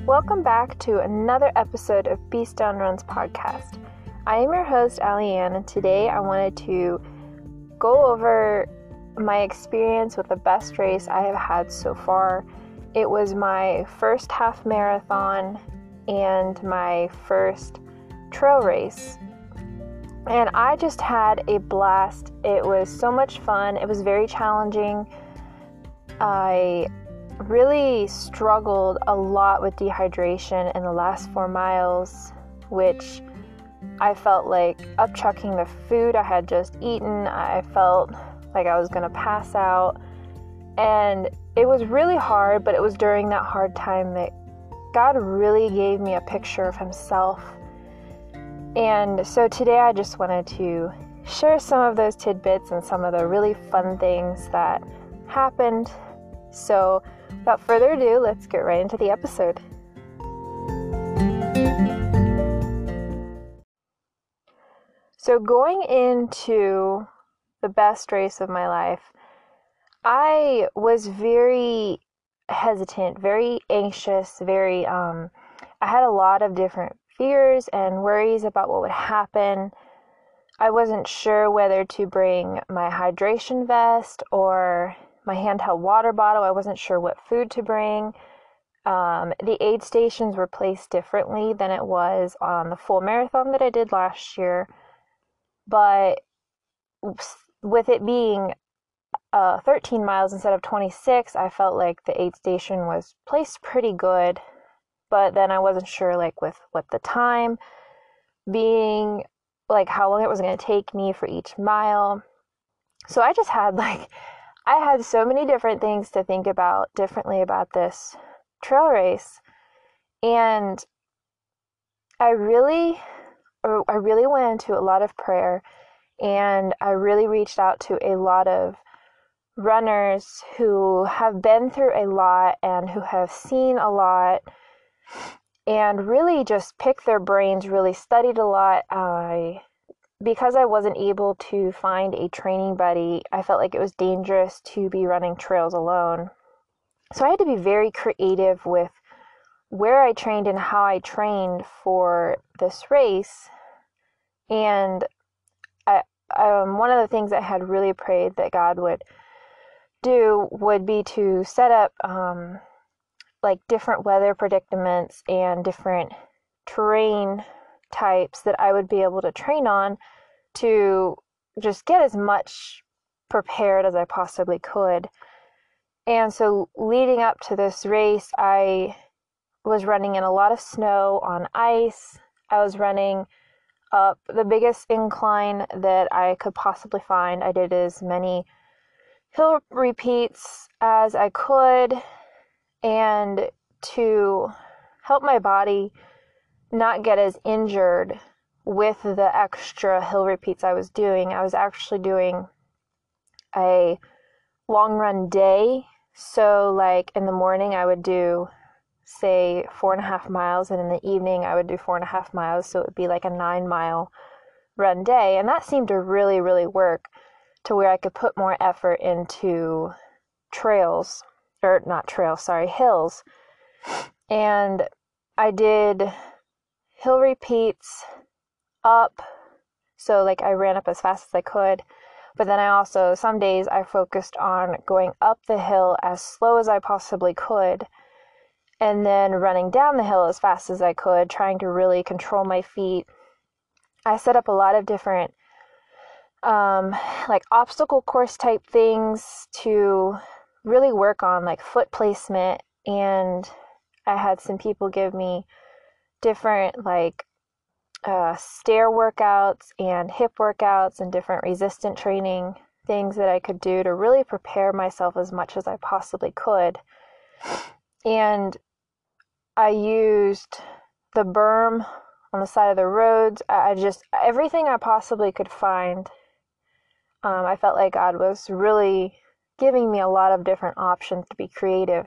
Welcome back to another episode of Beast Down Runs podcast. I am your host, Allie-Ann, and today I wanted to go over my experience with the best race I have had so far. It was my first half marathon and my first trail race. And I just had a blast. It was so much fun. It was very challenging. I really struggled a lot with dehydration in the last 4 miles, which I felt like upchucking the food I had just eaten. I felt like I was gonna pass out, and it was really hard, but it was during that hard time that God really gave me a picture of Himself. And so today I just wanted to share some of those tidbits and some of the really fun things that happened. So without further ado, let's get right into the episode. So going into the best race of my life, I was very hesitant, very anxious, I had a lot of different fears and worries about what would happen. I wasn't sure whether to bring my hydration vest or my handheld water bottle. I wasn't sure what food to bring. The aid stations were placed differently than it was on the full marathon that I did last year. But with it being 13 miles instead of 26, I felt like the aid station was placed pretty good. But then I wasn't sure with what the time being, how long it was going to take me for each mile. So I just had I had so many different things to think about differently about this trail race. And I really went into a lot of prayer, and I really reached out to a lot of runners who have been through a lot and who have seen a lot, and really just picked their brains, really studied a lot. Because I wasn't able to find a training buddy, I felt like it was dangerous to be running trails alone. So I had to be very creative with where I trained and how I trained for this race. And one of the things I had really prayed that God would do would be to set up different weather predicaments and different terrain types that I would be able to train on to just get as much prepared as I possibly could. And so leading up to this race, I was running in a lot of snow on ice. I was running up the biggest incline that I could possibly find. I did as many hill repeats as I could, and to help my body not get as injured with the extra hill repeats I was doing, I was actually doing a long run day. So in the morning I would do, say, 4.5 miles, and in the evening I would do 4.5 miles. So it would be a 9-mile run day. And that seemed to really, really work to where I could put more effort into hills. And I did hill repeats up. So I ran up as fast as I could. But then I also, some days I focused on going up the hill as slow as I possibly could, and then running down the hill as fast as I could, trying to really control my feet. I set up a lot of different obstacle course type things to really work on foot placement, and I had some people give me different stair workouts and hip workouts and different resistant training things that I could do to really prepare myself as much as I possibly could. And I used the berm on the side of the roads. I just, everything I possibly could find. I felt like God was really giving me a lot of different options to be creative.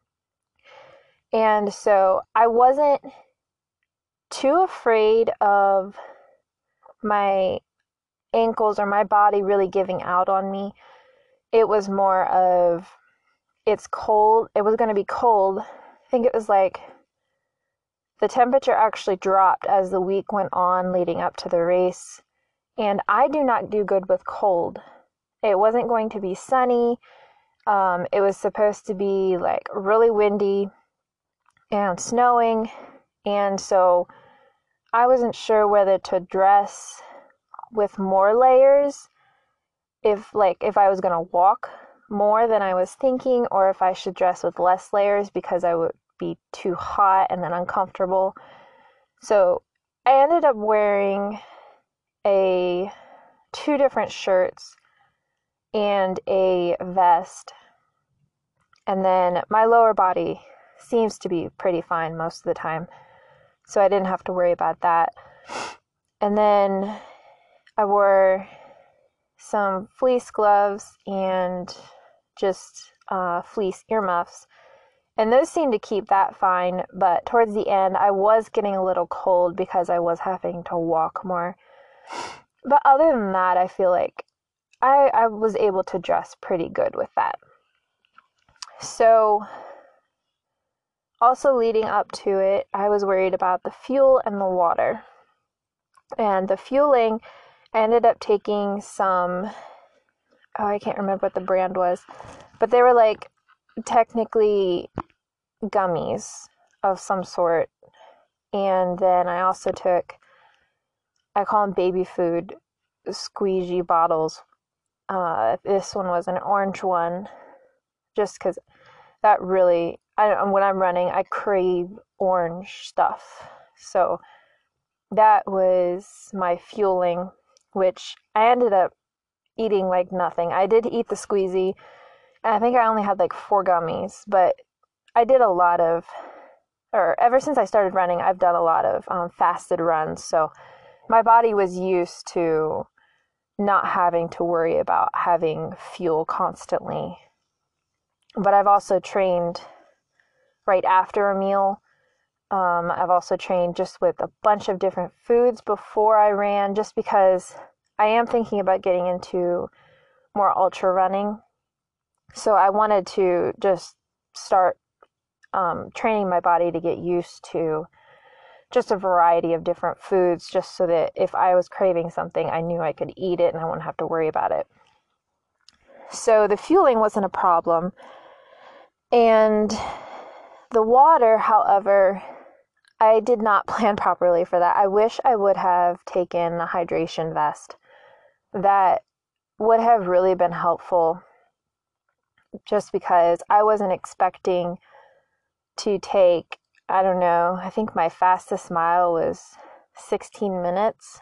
And so I wasn't too afraid of my ankles or my body really giving out on me. It was more of, it's cold. It was going to be cold. I think it was the temperature actually dropped as the week went on leading up to the race. And I do not do good with cold. It wasn't going to be sunny. It was supposed to be like really windy and snowing. And so I wasn't sure whether to dress with more layers, if I was going to walk more than I was thinking, or if I should dress with less layers because I would be too hot and then uncomfortable. So I ended up wearing two different shirts and a vest. And then my lower body seems to be pretty fine most of the time, so I didn't have to worry about that. And then I wore some fleece gloves and just fleece earmuffs. And those seemed to keep that fine, but towards the end, I was getting a little cold because I was having to walk more. But other than that, I feel like I was able to dress pretty good with that. So, also leading up to it, I was worried about the fuel and the water. And the fueling, I ended up taking some, I can't remember what the brand was, but they were like technically gummies of some sort. And then I also took, I call them baby food squeegee bottles. This one was an orange one, just because that really, when I'm running, I crave orange stuff. So that was my fueling, which I ended up eating like nothing. I did eat the squeezy, and I think I only had like 4 gummies, but I did a lot of, or ever since I started running, I've done a lot of fasted runs. So my body was used to not having to worry about having fuel constantly. But I've also trained right after a meal. I've also trained just with a bunch of different foods before I ran, just because I am thinking about getting into more ultra running. So I wanted to just start training my body to get used to just a variety of different foods, just so that if I was craving something, I knew I could eat it and I wouldn't have to worry about it. So the fueling wasn't a problem. And the water, however, I did not plan properly for that. I wish I would have taken a hydration vest. That would have really been helpful, just because I wasn't expecting to take, I don't know, I think my fastest mile was 16 minutes.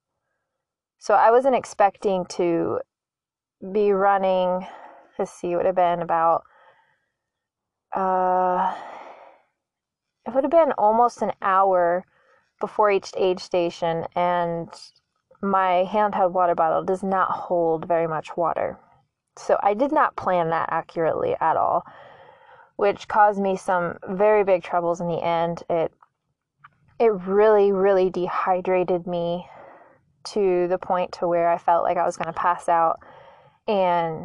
So I wasn't expecting to be running, let's see, it would have been about, it would have been almost an hour before each aid station, and my handheld water bottle does not hold very much water. So I did not plan that accurately at all, which caused me some very big troubles in the end. It really, really dehydrated me to the point to where I felt like I was going to pass out, and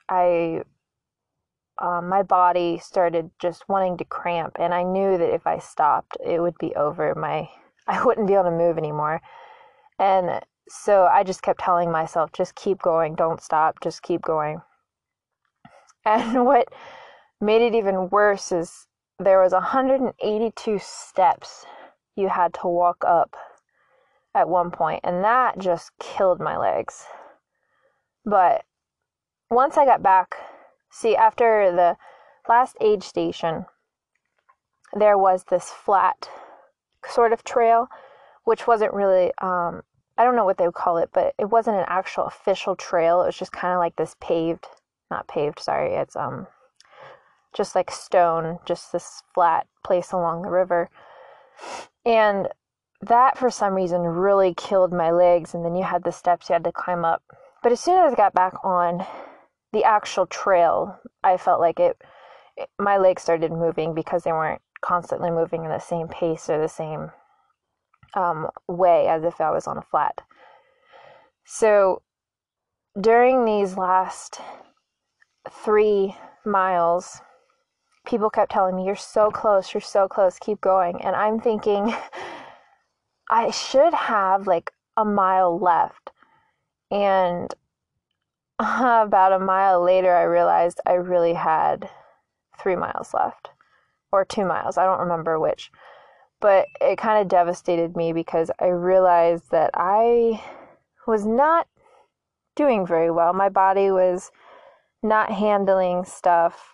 my body started just wanting to cramp, and I knew that if I stopped, it would be over. I wouldn't be able to move anymore. And so I just kept telling myself, just keep going, don't stop, just keep going. And what made it even worse is there was 182 steps you had to walk up at one point, and that just killed my legs. But once I got back, after the last aid station, there was this flat sort of trail, which wasn't really, I don't know what they would call it, but it wasn't an actual official trail. It was just kind of like this it's just like stone, just this flat place along the river. And that, for some reason, really killed my legs, and then you had the steps you had to climb up. But as soon as I got back on the actual trail, I felt like my legs started moving, because they weren't constantly moving in the same pace or the same way as if I was on a flat. So during these last 3 miles, people kept telling me, you're so close, keep going. And I'm thinking, I should have like a mile left. And about a mile later, I realized I really had 3 miles left, or 2 miles. I don't remember which. But it kind of devastated me because I realized that I was not doing very well. My body was not handling stuff.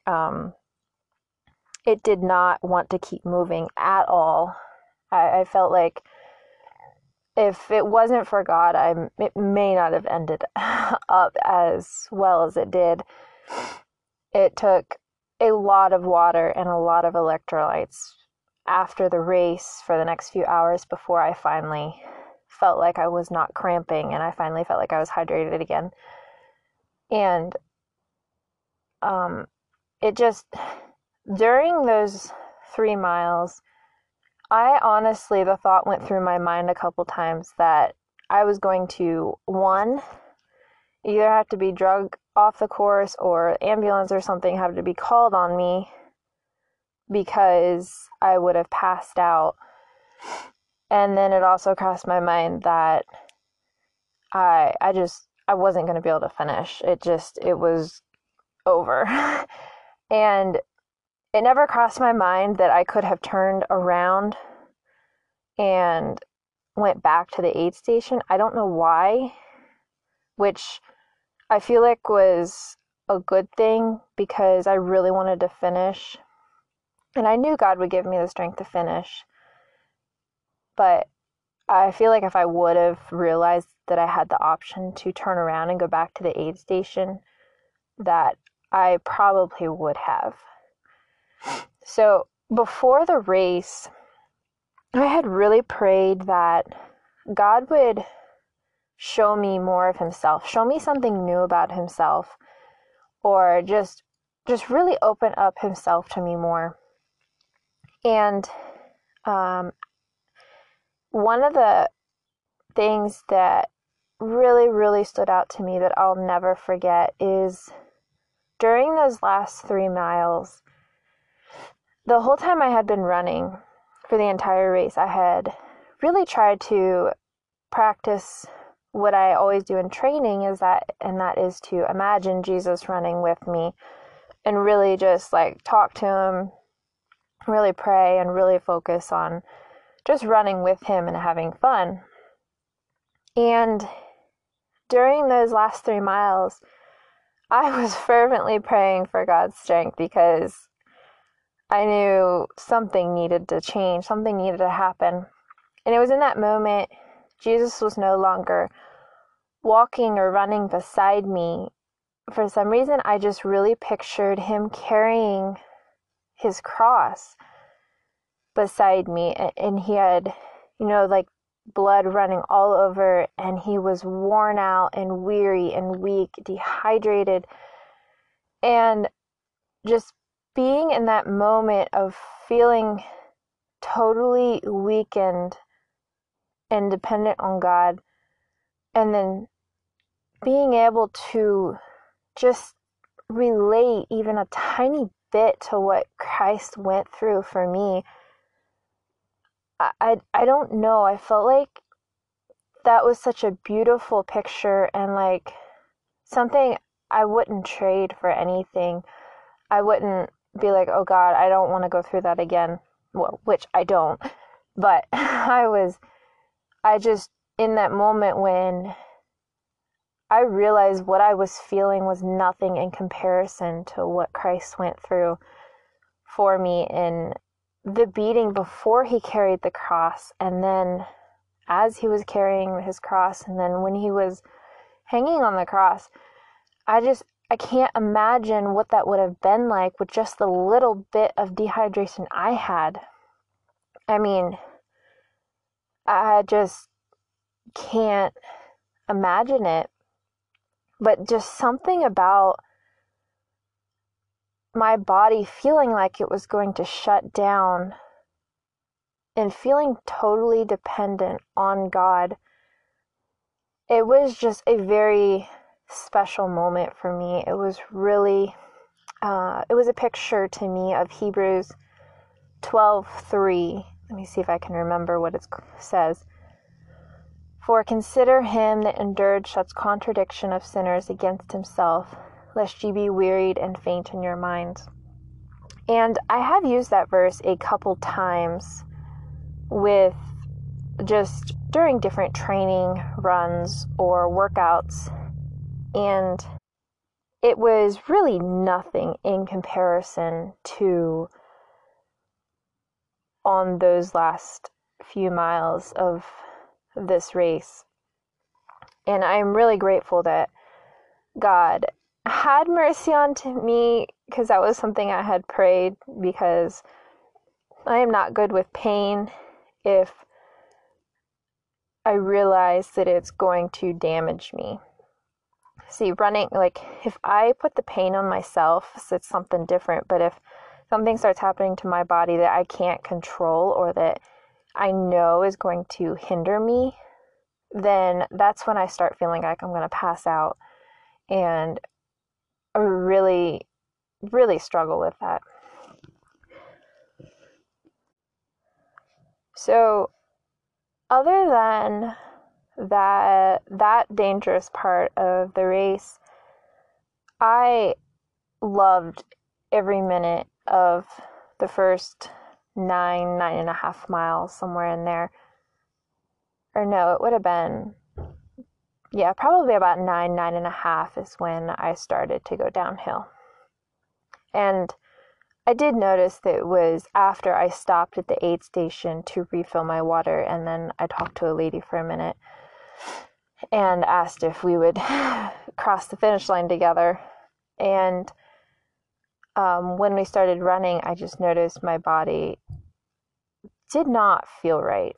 It did not want to keep moving at all. I felt like if it wasn't for God, it may not have ended up as well as it did. It took a lot of water and a lot of electrolytes after the race for the next few hours before I finally felt like I was not cramping and I finally felt like I was hydrated again. And it just, during those 3 miles, I honestly, the thought went through my mind a couple times that I was going to, one, either have to be drugged off the course or ambulance or something had to be called on me because I would have passed out. And then it also crossed my mind that I wasn't going to be able to finish. It was over. And it never crossed my mind that I could have turned around and went back to the aid station. I don't know why, which I feel like was a good thing because I really wanted to finish. And I knew God would give me the strength to finish. But I feel like if I would have realized that I had the option to turn around and go back to the aid station, that I probably would have. So before the race, I had really prayed that God would show me more of himself, show me something new about himself, or just really open up himself to me more. And one of the things that really, really stood out to me that I'll never forget is during those last 3 miles, the whole time I had been running for the entire race, I had really tried to practice what I always do in training and that is to imagine Jesus running with me and really just like talk to him, really pray and really focus on just running with him and having fun. And during those last 3 miles, I was fervently praying for God's strength because I knew something needed to change, something needed to happen. And it was in that moment, Jesus was no longer walking or running beside me. For some reason, I just really pictured him carrying his cross beside me. And he had, like blood running all over, and he was worn out and weary and weak, dehydrated. And just being in that moment of feeling totally weakened and dependent on God, and then being able to just relate even a tiny bit to what Christ went through for me, I don't know. I felt like that was such a beautiful picture and like something I wouldn't trade for anything. I wouldn't be like, oh God, I don't want to go through that again. Well, which I don't. But I just, in that moment when I realized what I was feeling was nothing in comparison to what Christ went through for me in the beating before he carried the cross, and then as he was carrying his cross, and then when he was hanging on the cross, I can't imagine what that would have been like with just the little bit of dehydration I had. I mean, I just can't imagine it. But just something about my body feeling like it was going to shut down and feeling totally dependent on God. It was just a very special moment for me. It was really, it was a picture to me of Hebrews 12:3. Let me see if I can remember what it says. For consider him that endured such contradiction of sinners against himself, lest ye be wearied and faint in your minds. And I have used that verse a couple times with just during different training runs or workouts, and it was really nothing in comparison to on those last few miles of this race. And I'm really grateful that God had mercy on me, because that was something I had prayed, because I am not good with pain if I realize that it's going to damage me. See, running, like, if I put the pain on myself, so it's something different, but if something starts happening to my body that I can't control or that I know is going to hinder me, then that's when I start feeling like I'm going to pass out, and I really, really struggle with that. So, other than that dangerous part of the race, I loved every minute of the first 9.5 miles, somewhere in there. Or no, it would have been, probably about 9.5 is when I started to go downhill. And I did notice that it was after I stopped at the aid station to refill my water, and then I talked to a lady for a minute and asked if we would cross the finish line together. And when we started running, I just noticed my body did not feel right.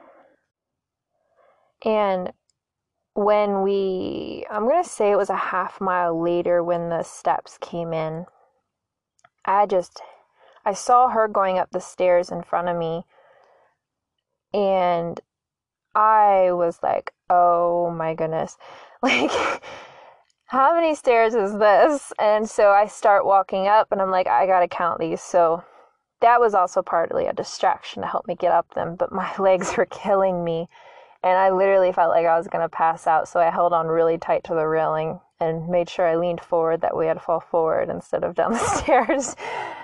And when I'm going to say it was a half mile later when the steps came in, I saw her going up the stairs in front of me, and I was like, oh my goodness, like, how many stairs is this? And so I start walking up, and I'm like, I gotta count these. So that was also partly a distraction to help me get up them, but my legs were killing me, and I literally felt like I was gonna pass out, so I held on really tight to the railing and made sure I leaned forward, that way I'd fall forward instead of down the stairs.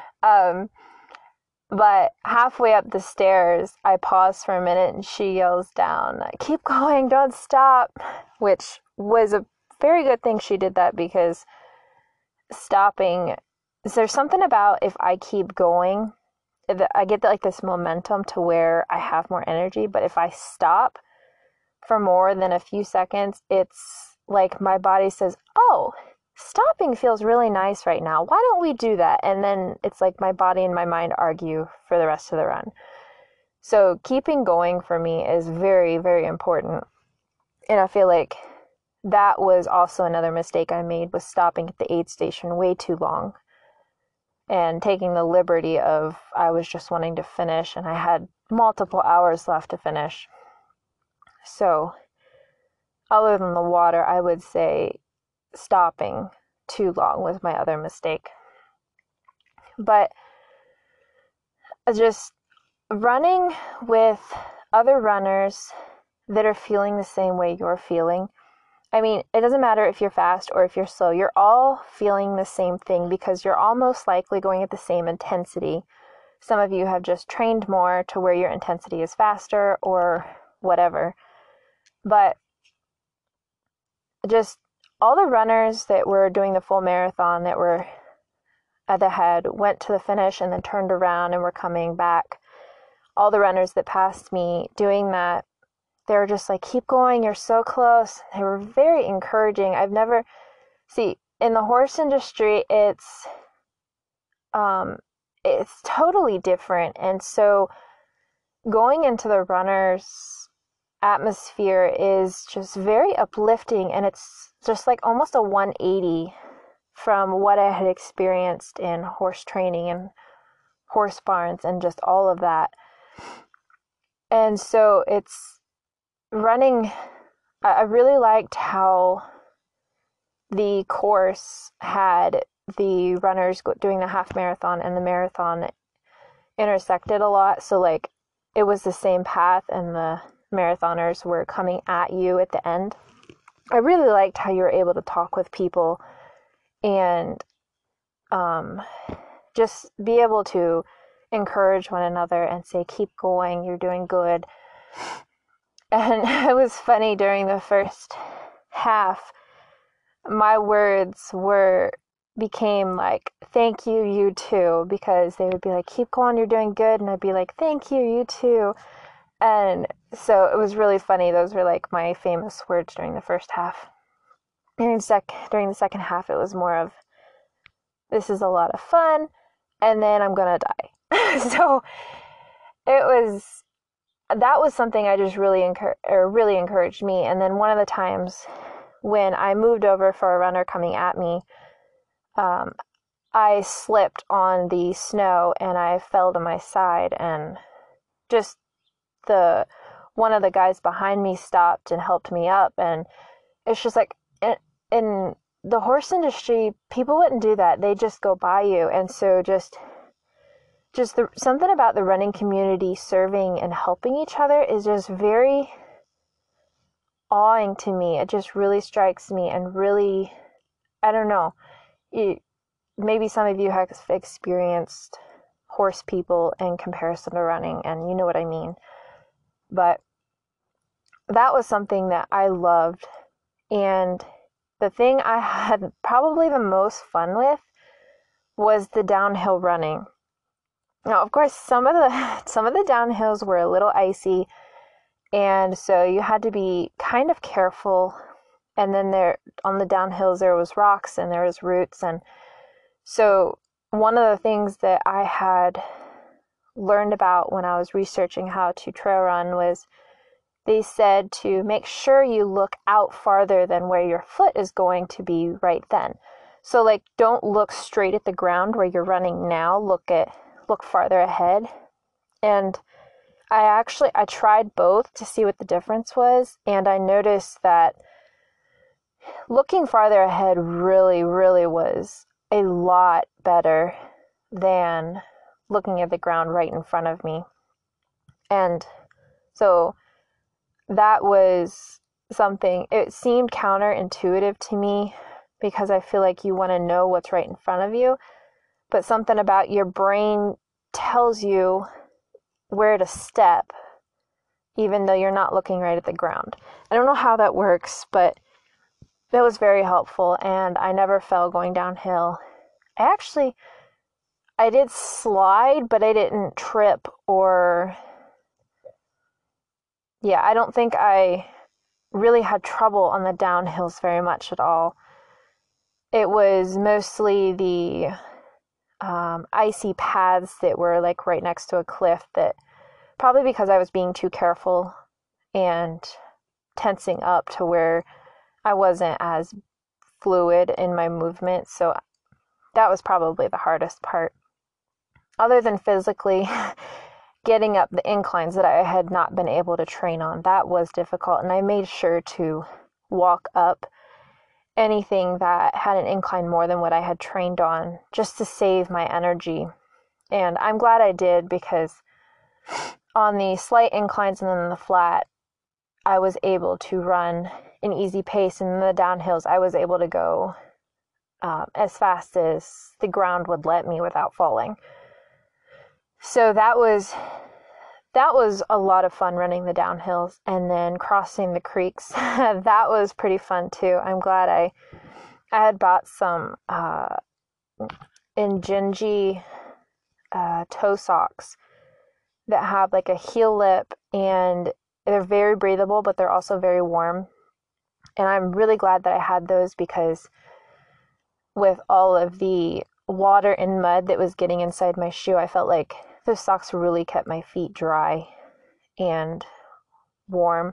But halfway up the stairs, I pause for a minute, and she yells down, keep going, don't stop, which was a very good thing she did that, because stopping, there's something about if I keep going, I get like this momentum to where I have more energy, but if I stop for more than a few seconds, it's like my body says, oh, stopping feels really nice right now. Why don't we do that? And then it's like my body and my mind argue for the rest of the run. So keeping going for me is very, very important. And I feel like that was also another mistake I made, was stopping at the aid station way too long and taking the liberty of, I was just wanting to finish, and I had multiple hours left to finish. So other than the water, I would say stopping too long was my other mistake. But just running with other runners that are feeling the same way you're feeling. I mean, it doesn't matter if you're fast or if you're slow. You're all feeling the same thing, because you're all most likely going at the same intensity. Some of you have just trained more to where your intensity is faster or whatever. But just all the runners that were doing the full marathon, that were at the head, went to the finish and then turned around and were coming back. All the runners that passed me doing that, they were just like, keep going, you're so close. They were very encouraging. In the horse industry, it's totally different. And so going into the runners' atmosphere is just very uplifting, and it's just like almost a 180 from what I had experienced in horse training and horse barns and just all of that. And so it's running. I really liked how the course had the runners doing the half marathon and the marathon intersected a lot. So like it was the same path and the marathoners were coming at you at the end. I really liked how you were able to talk with people and just be able to encourage one another and say, keep going, you're doing good. And it was funny, during the first half, my words became like, thank you, you too, because they would be like, keep going, you're doing good. And I'd be like, thank you, you too. And so it was really funny. Those were like my famous words during the first half. During the second half, it was more of, this is a lot of fun, and then I'm gonna die. So that was something I just really encouraged me. And then one of the times when I moved over for a runner coming at me, I slipped on the snow and I fell to my side, and just one of the guys behind me stopped and helped me up. And it's just like, in the horse industry, people wouldn't do that. They just go by you. And so just something about the running community serving and helping each other is just very awing to me. It just really strikes me, and really, I don't know, maybe some of you have experienced horse people in comparison to running, and you know what I mean. But that was something that I loved. And the thing I had probably the most fun with was the downhill running. Now, of course, some of the downhills were a little icy, and so you had to be kind of careful. And then on the downhills, there was rocks and there was roots. And so one of the things that I had learned about when I was researching how to trail run was, they said to make sure you look out farther than where your foot is going to be right then. So like, don't look straight at the ground where you're running now, look farther ahead. And I tried both to see what the difference was, and I noticed that looking farther ahead really, really was a lot better than looking at the ground right in front of me. And so that was something, it seemed counterintuitive to me, because I feel like you want to know what's right in front of you, but something about your brain tells you where to step, even though you're not looking right at the ground. I don't know how that works, but that was very helpful, and I never fell going downhill. I did slide, but I didn't trip I don't think I really had trouble on the downhills very much at all. It was mostly the icy paths that were like right next to a cliff, that probably because I was being too careful and tensing up to where I wasn't as fluid in my movement. So that was probably the hardest part. Other than physically getting up the inclines that I had not been able to train on, that was difficult. And I made sure to walk up anything that had an incline more than what I had trained on, just to save my energy. And I'm glad I did, because on the slight inclines and then the flat, I was able to run an easy pace. And in the downhills, I was able to go as fast as the ground would let me without falling. So that was a lot of fun, running the downhills. And then crossing the creeks, that was pretty fun too. I'm glad I had bought some Injinji toe socks that have like a heel lip, and they're very breathable, but they're also very warm. And I'm really glad that I had those, because with all of the water and mud that was getting inside my shoe, I felt like those socks really kept my feet dry and warm.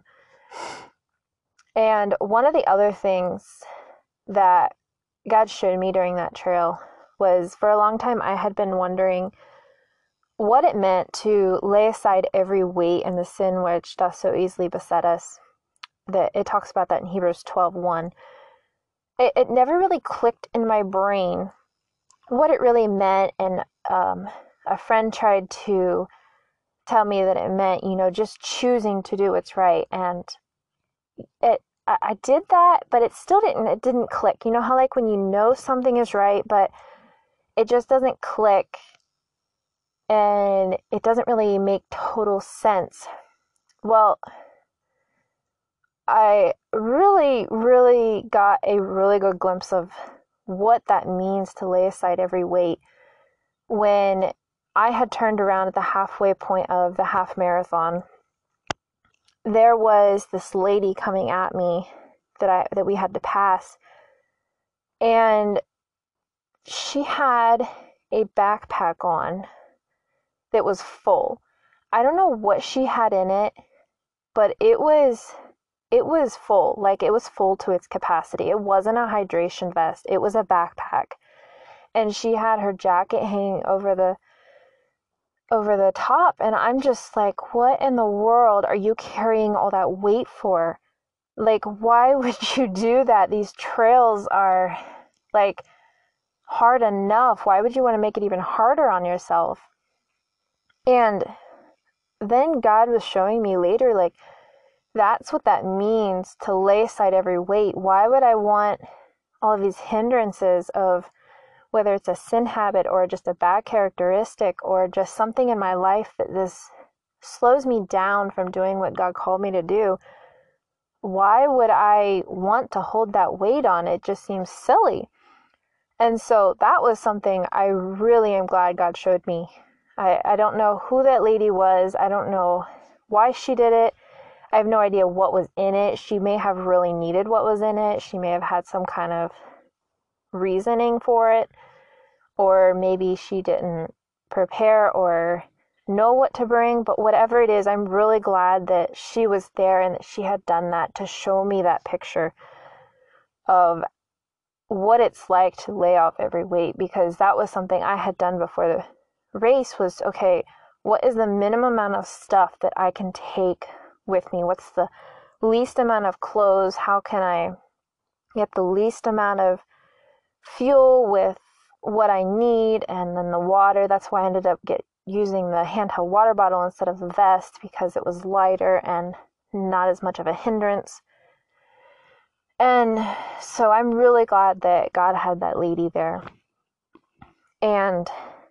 And one of the other things that God showed me during that trail was, for a long time I had been wondering what it meant to lay aside every weight and the sin which doth so easily beset us. That it talks about that in Hebrews 12:1. It never really clicked in my brain what it really meant. And a friend tried to tell me that it meant, just choosing to do what's right. And I did that, but it didn't click. You know how like when you know something is right, but it just doesn't click and it doesn't really make total sense. Well, I really, really got a really good glimpse of what that means to lay aside every weight when I had turned around at the halfway point of the half marathon. There was this lady coming at me that we had to pass, and she had a backpack on that was full. I don't know what she had in it, but it was full. Like it was full to its capacity. It wasn't a hydration vest. It was a backpack. And she had her jacket hanging over the top, and I'm just like, what in the world are you carrying all that weight for? Like, why would you do that? These trails are like hard enough. Why would you want to make it even harder on yourself? And then God was showing me later, like, that's what that means to lay aside every weight. Why would I want all of these hindrances of whether it's a sin habit or just a bad characteristic or just something in my life that this slows me down from doing what God called me to do? Why would I want to hold that weight on? It just seems silly. And so that was something I really am glad God showed me. I don't know who that lady was. I don't know why she did it. I have no idea what was in it. She may have really needed what was in it. She may have had some kind of reasoning for it. Or maybe she didn't prepare or know what to bring. But whatever it is, I'm really glad that she was there and that she had done that to show me that picture of what it's like to lay off every weight, because that was something I had done before the race was, okay, what is the minimum amount of stuff that I can take with me? What's the least amount of clothes? How can I get the least amount of fuel with what I need? And then the water, that's why I ended up using the handheld water bottle instead of the vest, because it was lighter and not as much of a hindrance. And so I'm really glad that God had that lady there. And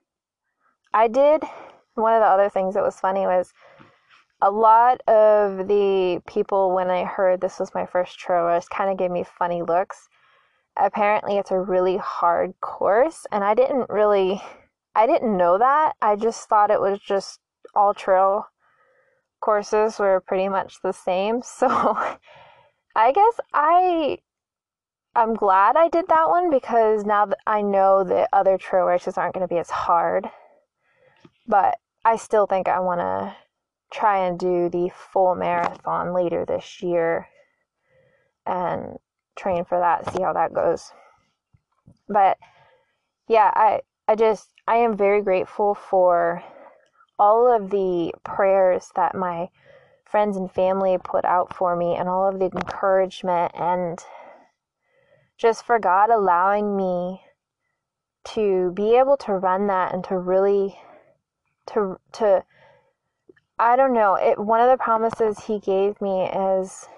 one of the other things that was funny was a lot of the people, when I heard this was my first trail race, kind of gave me funny looks. Apparently it's a really hard course, and I didn't know that. I just thought it was just all trail courses were pretty much the same. So I guess I'm glad I did that one, because now that I know that other trail races aren't going to be as hard. But I still think I want to try and do the full marathon later this year and train for that, see how that goes. But yeah, I am very grateful for all of the prayers that my friends and family put out for me, and all of the encouragement, and just for God allowing me to be able to run that and to really to I don't know, one of the promises he gave me is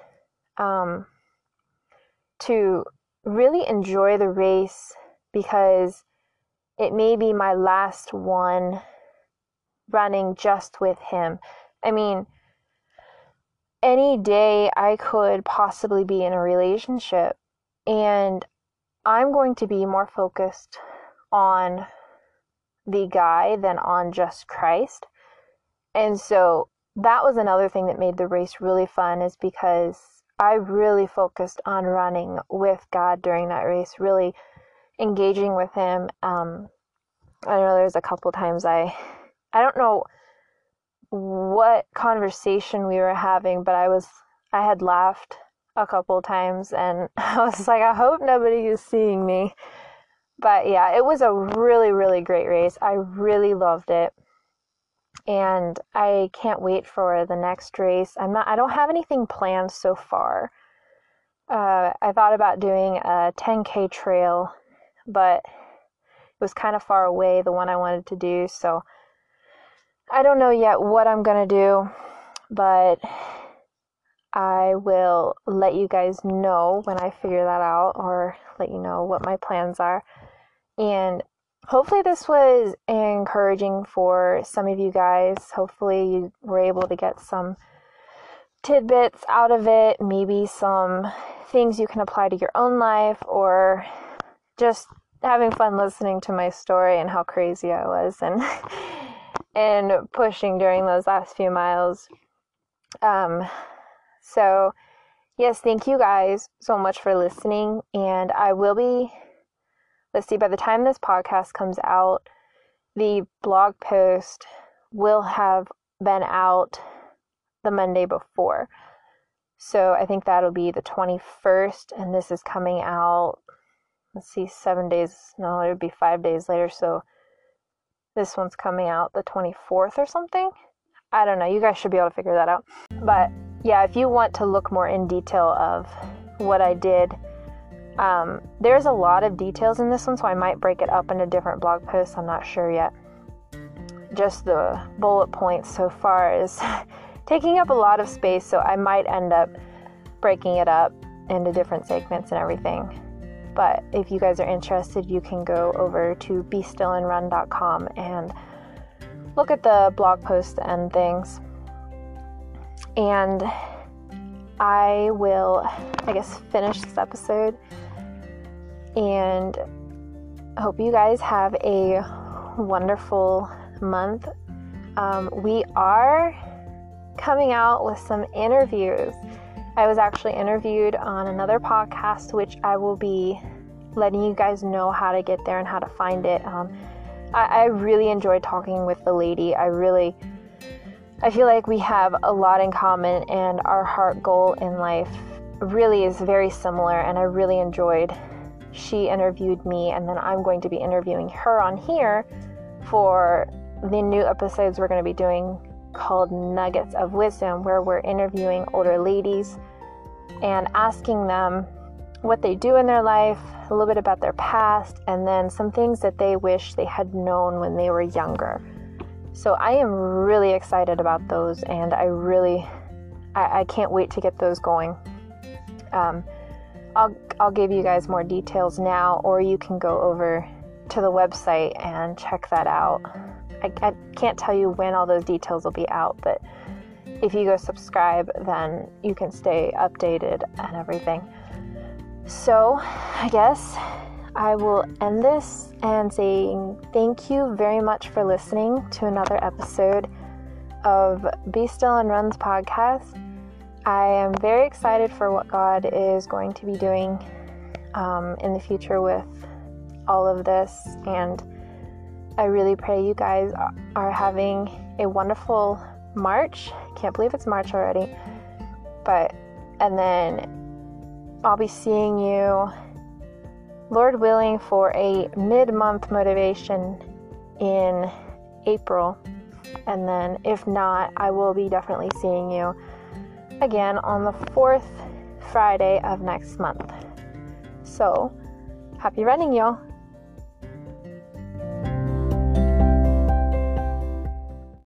to really enjoy the race, because it may be my last one running just with him. I mean, any day I could possibly be in a relationship, and I'm going to be more focused on the guy than on just Christ. And so that was another thing that made the race really fun, is because I really focused on running with God during that race, really engaging with him. I know there's a couple times I don't know what conversation we were having, but I had laughed a couple times, and I was like, I hope nobody is seeing me. But yeah, it was a really, really great race. I really loved it. And I can't wait for the next race. I don't have anything planned so far. I thought about doing a 10K trail, but was kind of far away, the one I wanted to do. So I don't know yet what I'm going to do, but I will let you guys know when I figure that out, or let you know what my plans are. And hopefully this was encouraging for some of you guys. Hopefully you were able to get some tidbits out of it, maybe some things you can apply to your own life, or just having fun listening to my story and how crazy I was and and pushing during those last few miles. So yes, thank you guys so much for listening, and I will be, let's see, by the time this podcast comes out, the blog post will have been out the Monday before. So I think that'll be the 21st, and this is coming out, let's see, 7 days, no, it would be 5 days later, so this one's coming out the 24th or something. I don't know, you guys should be able to figure that out. But yeah, if you want to look more in detail of what I did, there's a lot of details in this one, so I might break it up into different blog posts. I'm not sure yet. Just the bullet points so far is taking up a lot of space, so I might end up breaking it up into different segments and everything. But if you guys are interested, you can go over to bestillandrun.com and look at the blog post and things. And I will, I guess, finish this episode, and hope you guys have a wonderful month. We are coming out with some interviews. I was actually interviewed on another podcast, which I will be letting you guys know how to get there and how to find it. I really enjoyed talking with the lady. I feel like we have a lot in common, and our heart goal in life really is very similar, and I really enjoyed. She interviewed me, and then I'm going to be interviewing her on here for the new episodes we're going to be doing called Nuggets of Wisdom, where we're interviewing older ladies and asking them what they do in their life, a little bit about their past, and then some things that they wish they had known when they were younger. So I am really excited about those, and I can't wait to get those going. I'll give you guys more details now, or you can go over to the website and check that out. I can't tell you when all those details will be out, but if you go subscribe, then you can stay updated and everything. So I guess I will end this and saying thank you very much for listening to another episode of Be Still and Run's podcast. I am very excited for what God is going to be doing in the future with all of this, and I really pray you guys are having a wonderful March. Can't believe it's March already. And then I'll be seeing you, Lord willing, for a mid-month motivation in April. And then if not, I will be definitely seeing you again on the 4th Friday of next month. So, happy running, y'all.